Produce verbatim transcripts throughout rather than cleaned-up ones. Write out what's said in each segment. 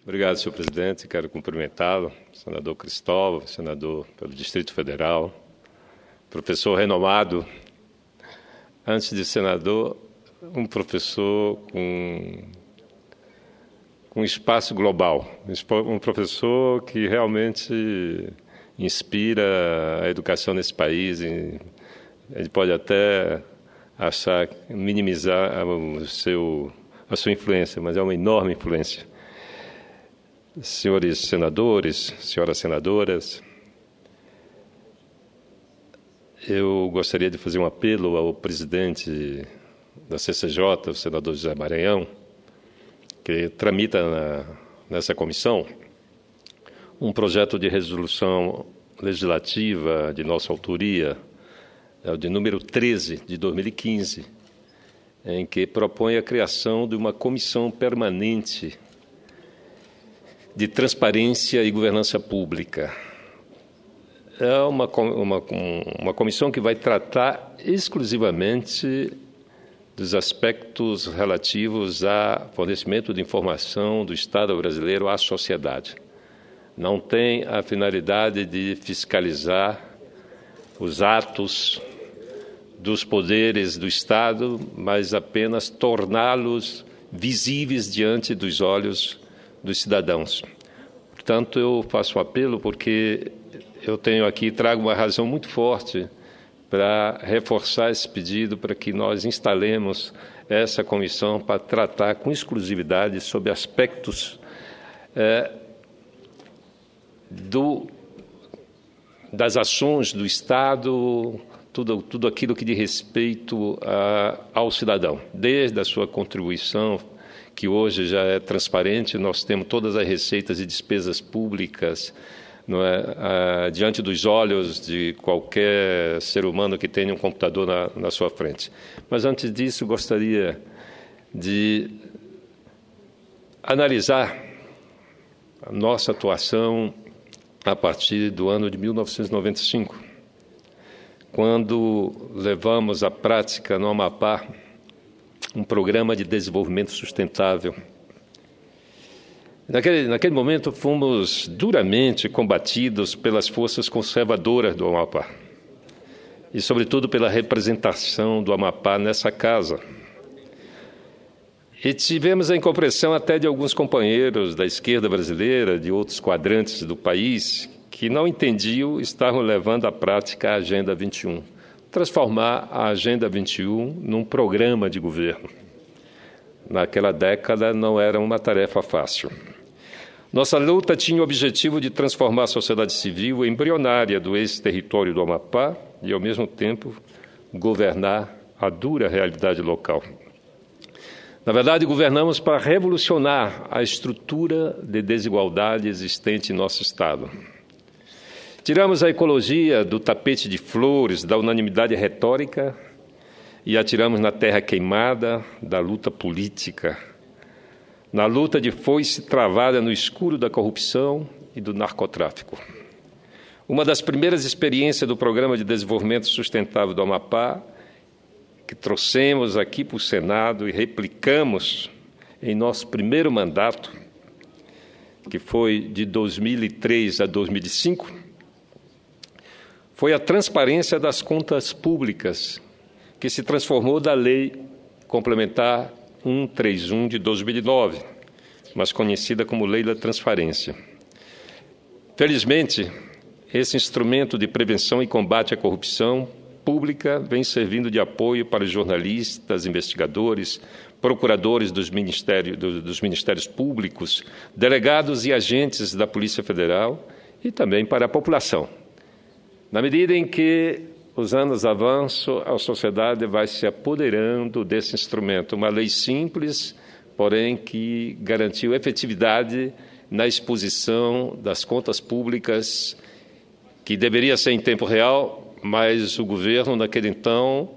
Obrigado, senhor presidente. Quero cumprimentá-lo, senador Cristóvão, senador pelo Distrito Federal, professor renomado, antes de senador, um professor com, com espaço global, um professor que realmente inspira a educação nesse país. E ele pode até achar, minimizar o seu, a sua influência, mas é uma enorme influência. Senhores senadores, senhoras senadoras, eu gostaria de fazer um apelo ao presidente da C C J, o senador José Maranhão, que tramita na, nessa comissão um projeto de resolução legislativa de nossa autoria, é o de número treze, de dois mil e quinze, em que propõe a criação de uma comissão permanente de transparência e governança pública. É uma, uma, uma comissão que vai tratar exclusivamente dos aspectos relativos a fornecimento de informação do Estado brasileiro à sociedade. Não tem a finalidade de fiscalizar os atos dos poderes do Estado, mas apenas torná-los visíveis diante dos olhos dos cidadãos. Portanto, eu faço um apelo porque eu tenho aqui, trago uma razão muito forte para reforçar esse pedido, para que nós instalemos essa comissão para tratar com exclusividade sobre aspectos é, do, das ações do Estado, tudo, tudo aquilo que diz respeito a, ao cidadão, desde a sua contribuição, que hoje já é transparente. Nós temos todas as receitas e despesas públicas, não é, ah, diante dos olhos de qualquer ser humano que tenha um computador na, na sua frente. Mas, antes disso, gostaria de analisar a nossa atuação a partir do ano de mil novecentos e noventa e cinco, quando levamos à prática no Amapá um programa de desenvolvimento sustentável. Naquele, naquele momento, fomos duramente combatidos pelas forças conservadoras do Amapá e, sobretudo, pela representação do Amapá nessa casa. E tivemos a incompreensão até de alguns companheiros da esquerda brasileira, de outros quadrantes do país, que não entendiam, estavam levando à prática a Agenda vinte e um. Transformar a Agenda vinte e um num programa de governo. Naquela década não era uma tarefa fácil. Nossa luta tinha o objetivo de transformar a sociedade civil embrionária do ex-território do Amapá e, ao mesmo tempo, governar a dura realidade local. Na verdade, governamos para revolucionar a estrutura de desigualdade existente em nosso Estado. Tiramos a ecologia do tapete de flores, da unanimidade retórica, e atiramos na terra queimada da luta política, na luta de foice travada no escuro da corrupção e do narcotráfico. Uma das primeiras experiências do Programa de Desenvolvimento Sustentável do Amapá, que trouxemos aqui para o Senado e replicamos em nosso primeiro mandato, que foi de dois mil e três a dois mil e cinco, foi a transparência das contas públicas, que se transformou da Lei Complementar cento e trinta e um de dois mil e nove, mas conhecida como Lei da Transparência. Felizmente, esse instrumento de prevenção e combate à corrupção pública vem servindo de apoio para os jornalistas, investigadores, procuradores dos ministérios, dos ministérios públicos, delegados e agentes da Polícia Federal e também para a população. Na medida em que os anos avançam, a sociedade vai se apoderando desse instrumento. Uma lei simples, porém que garantiu efetividade na exposição das contas públicas, que deveria ser em tempo real, mas o governo, naquele então,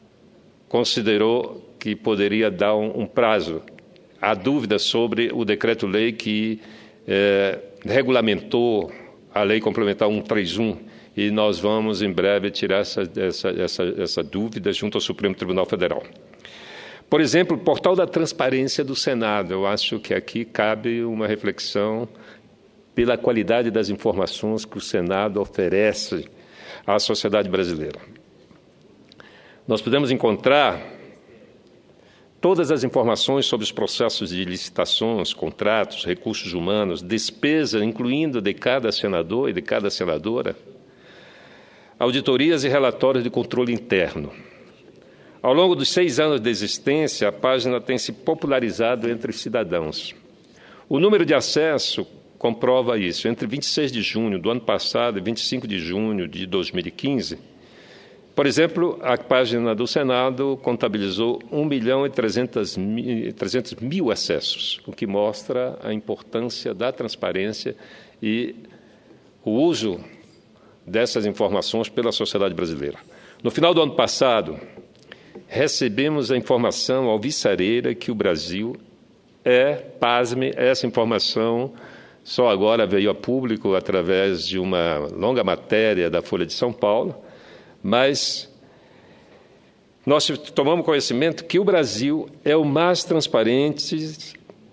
considerou que poderia dar um, um prazo. Há dúvidas sobre o decreto-lei que eh, regulamentou a Lei Complementar cento e trinta e um, e nós vamos, em breve, tirar essa, essa, essa, essa dúvida junto ao Supremo Tribunal Federal. Por exemplo, o portal da transparência do Senado. Eu acho que aqui cabe uma reflexão pela qualidade das informações que o Senado oferece à sociedade brasileira. Nós podemos encontrar todas as informações sobre os processos de licitações, contratos, recursos humanos, despesa, incluindo de cada senador e de cada senadora, auditorias e relatórios de controle interno. Ao longo dos seis anos de existência, a página tem se popularizado entre os cidadãos. O número de acesso comprova isso. Entre vinte e seis de junho do ano passado e vinte e cinco de junho de dois mil e quinze, por exemplo, a página do Senado contabilizou um milhão e trezentos mil acessos, o que mostra a importância da transparência e o uso dessas informações pela sociedade brasileira. No final do ano passado, recebemos a informação alvissareira que o Brasil é, pasme, essa informação só agora veio a público através de uma longa matéria da Folha de São Paulo, mas nós tomamos conhecimento que o Brasil é o mais transparente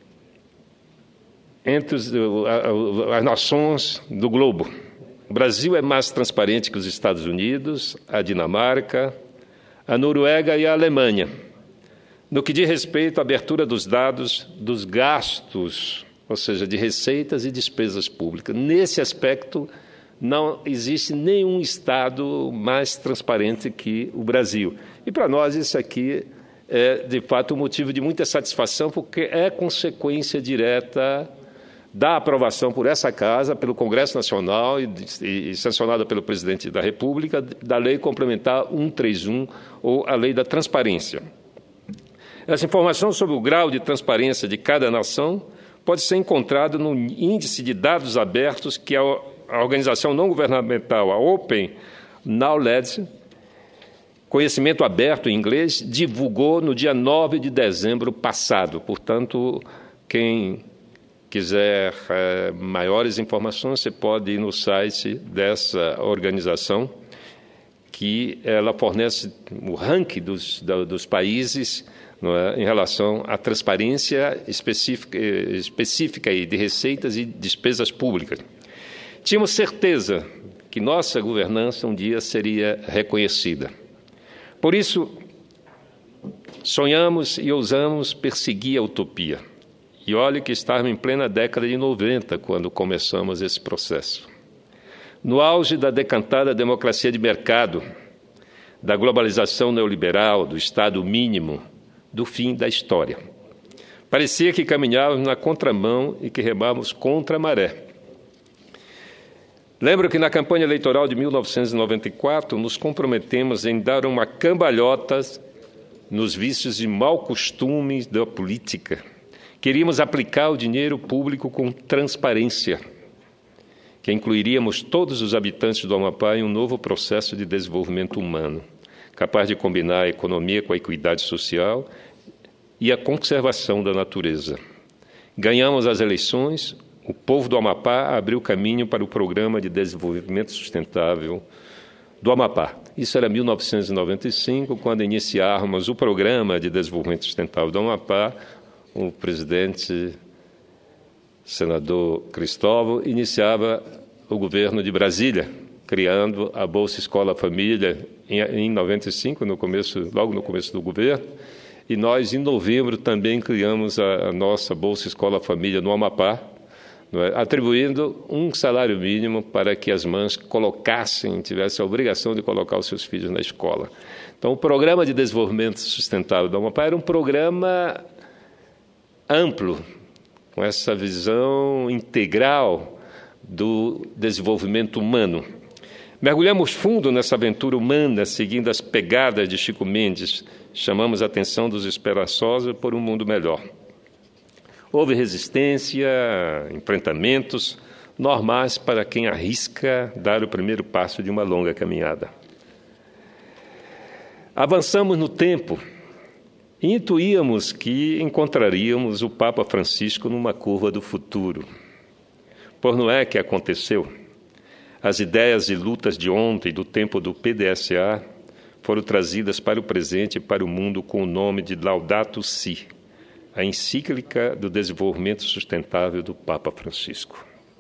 entre os, as nações do globo. O Brasil é mais transparente que os Estados Unidos, a Dinamarca, a Noruega e a Alemanha, no que diz respeito à abertura dos dados dos gastos, ou seja, de receitas e despesas públicas. Nesse aspecto, não existe nenhum Estado mais transparente que o Brasil. E, para nós, isso aqui é, de fato, um motivo de muita satisfação, porque é consequência direta da aprovação por essa Casa, pelo Congresso Nacional e, e, e sancionada pelo Presidente da República, da Lei Complementar cento e trinta e um, ou a Lei da Transparência. Essa informação sobre o grau de transparência de cada nação pode ser encontrada no Índice de Dados Abertos que a, a organização não governamental, a Open Knowledge, Conhecimento Aberto em inglês, divulgou no dia nove de dezembro passado. Portanto, quem quiser é, maiores informações, você pode ir no site dessa organização, que ela fornece o ranking dos, dos países, não é, em relação à transparência específica, específica aí de receitas e despesas públicas. Tínhamos certeza que nossa governança um dia seria reconhecida. Por isso, sonhamos e ousamos perseguir a utopia. E olhe que estávamos em plena década de noventa, quando começamos esse processo. No auge da decantada democracia de mercado, da globalização neoliberal, do Estado mínimo, do fim da história. Parecia que caminhávamos na contramão e que remávamos contra a maré. Lembro que na campanha eleitoral de mil novecentos e noventa e quatro nos comprometemos em dar uma cambalhota nos vícios e mau costumes da política. Queríamos aplicar o dinheiro público com transparência, que incluiríamos todos os habitantes do Amapá em um novo processo de desenvolvimento humano, capaz de combinar a economia com a equidade social e a conservação da natureza. Ganhamos as eleições, o povo do Amapá abriu caminho para o Programa de Desenvolvimento Sustentável do Amapá. Isso era mil novecentos e noventa e cinco, quando iniciáramos o Programa de Desenvolvimento Sustentável do Amapá. O presidente, senador Cristóvão, iniciava o governo de Brasília, criando a Bolsa Escola Família em, em noventa e cinco, no começo, logo no começo do governo, e nós, em novembro, também criamos a, a nossa Bolsa Escola Família no Amapá, não é? Atribuindo um salário mínimo para que as mães colocassem, tivessem a obrigação de colocar os seus filhos na escola. Então, o Programa de Desenvolvimento Sustentável do Amapá era um programa amplo, com essa visão integral do desenvolvimento humano. Mergulhamos fundo nessa aventura humana, seguindo as pegadas de Chico Mendes, chamamos a atenção dos esperançosos por um mundo melhor. Houve resistência, enfrentamentos, normais para quem arrisca dar o primeiro passo de uma longa caminhada. Avançamos no tempo, e intuíamos que encontraríamos o Papa Francisco numa curva do futuro. Por não é que aconteceu. As ideias e lutas de ontem, do tempo do P D S A, foram trazidas para o presente e para o mundo com o nome de Laudato Si, a encíclica do desenvolvimento sustentável do Papa Francisco,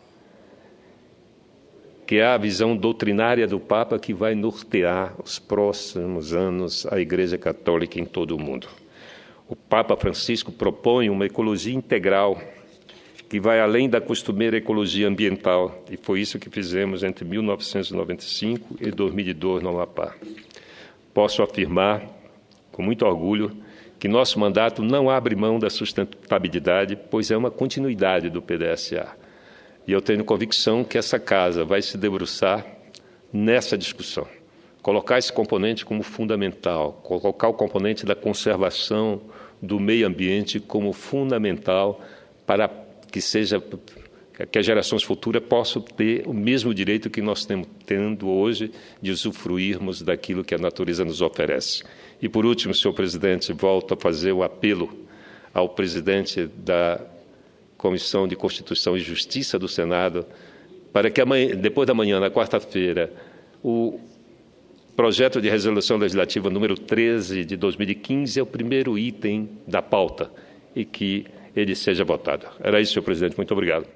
que é a visão doutrinária do Papa que vai nortear os próximos anos a Igreja Católica em todo o mundo. O Papa Francisco propõe uma ecologia integral que vai além da costumeira ecologia ambiental, e foi isso que fizemos entre mil novecentos e noventa e cinco e dois mil e dois no Amapá. Posso afirmar, com muito orgulho, que nosso mandato não abre mão da sustentabilidade, pois é uma continuidade do P D S A. E eu tenho convicção que essa casa vai se debruçar nessa discussão, colocar esse componente como fundamental, colocar o componente da conservação do meio ambiente como fundamental para que seja que as gerações futuras possam ter o mesmo direito que nós temos tendo hoje de usufruirmos daquilo que a natureza nos oferece. E, por último, senhor presidente, volto a fazer o apelo ao presidente da Comissão de Constituição e Justiça do Senado para que amanhã, depois da manhã, na quarta-feira, o projeto de resolução legislativa número treze de dois mil e quinze é o primeiro item da pauta e que ele seja votado. Era isso, senhor presidente. Muito obrigado.